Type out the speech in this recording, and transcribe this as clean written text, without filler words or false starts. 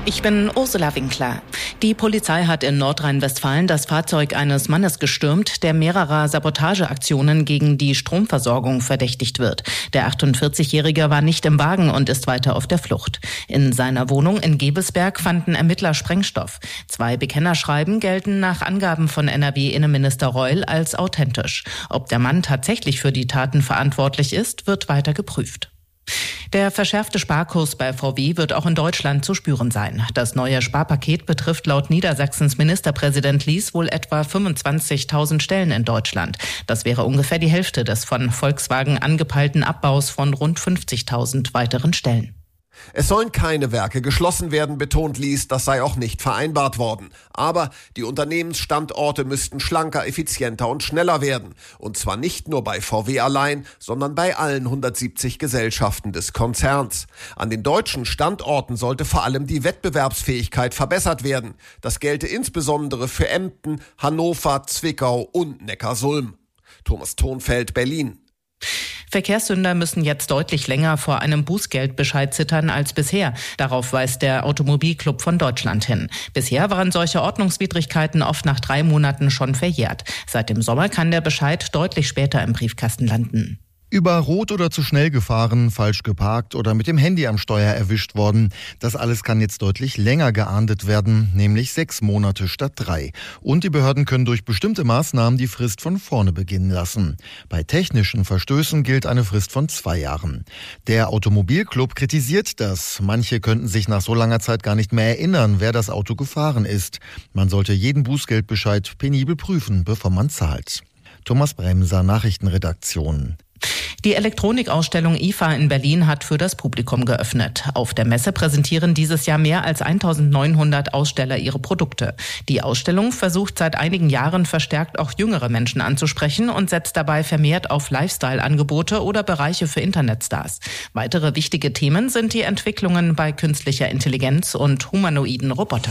Ich bin Ursula Winkler. Die Polizei hat in Nordrhein-Westfalen das Fahrzeug eines Mannes gestürmt, der mehrerer Sabotageaktionen gegen die Stromversorgung verdächtigt wird. Der 48-Jährige war nicht im Wagen und ist weiter auf der Flucht. In seiner Wohnung in Gebelsberg fanden Ermittler Sprengstoff. 2 Bekennerschreiben gelten nach Angaben von NRW-Innenminister Reul als authentisch. Ob der Mann tatsächlich für die Taten verantwortlich ist, wird weiter geprüft. Der verschärfte Sparkurs bei VW wird auch in Deutschland zu spüren sein. Das neue Sparpaket betrifft laut Niedersachsens Ministerpräsident Lies wohl etwa 25.000 Stellen in Deutschland. Das wäre ungefähr die Hälfte des von Volkswagen angepeilten Abbaus von rund 50.000 weiteren Stellen. Es sollen keine Werke geschlossen werden, betont Lies, das sei auch nicht vereinbart worden. Aber die Unternehmensstandorte müssten schlanker, effizienter und schneller werden. Und zwar nicht nur bei VW allein, sondern bei allen 170 Gesellschaften des Konzerns. An den deutschen Standorten sollte vor allem die Wettbewerbsfähigkeit verbessert werden. Das gelte insbesondere für Emden, Hannover, Zwickau und Neckarsulm. Thomas Thonfeld, Berlin. Verkehrssünder müssen jetzt deutlich länger vor einem Bußgeldbescheid zittern als bisher. Darauf weist der Automobilclub von Deutschland hin. Bisher waren solche Ordnungswidrigkeiten oft nach 3 Monaten schon verjährt. Seit dem Sommer kann der Bescheid deutlich später im Briefkasten landen. Über Rot oder zu schnell gefahren, falsch geparkt oder mit dem Handy am Steuer erwischt worden. Das alles kann jetzt deutlich länger geahndet werden, nämlich 6 Monate statt 3. Und die Behörden können durch bestimmte Maßnahmen die Frist von vorne beginnen lassen. Bei technischen Verstößen gilt eine Frist von 2 Jahren. Der Automobilclub kritisiert das. Manche könnten sich nach so langer Zeit gar nicht mehr erinnern, wer das Auto gefahren ist. Man sollte jeden Bußgeldbescheid penibel prüfen, bevor man zahlt. Thomas Bremser, Nachrichtenredaktion. Die Elektronikausstellung IFA in Berlin hat für das Publikum geöffnet. Auf der Messe präsentieren dieses Jahr mehr als 1.900 Aussteller ihre Produkte. Die Ausstellung versucht seit einigen Jahren verstärkt auch jüngere Menschen anzusprechen und setzt dabei vermehrt auf Lifestyle-Angebote oder Bereiche für Internetstars. Weitere wichtige Themen sind die Entwicklungen bei künstlicher Intelligenz und humanoiden Robotern.